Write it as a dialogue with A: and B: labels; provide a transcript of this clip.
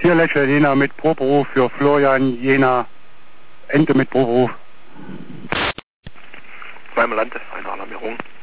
A: Tierlächer Jena mit Proberuf für Florian Jena, Ente mit Proberuf.
B: Zweimal Land, eine Alarmierung.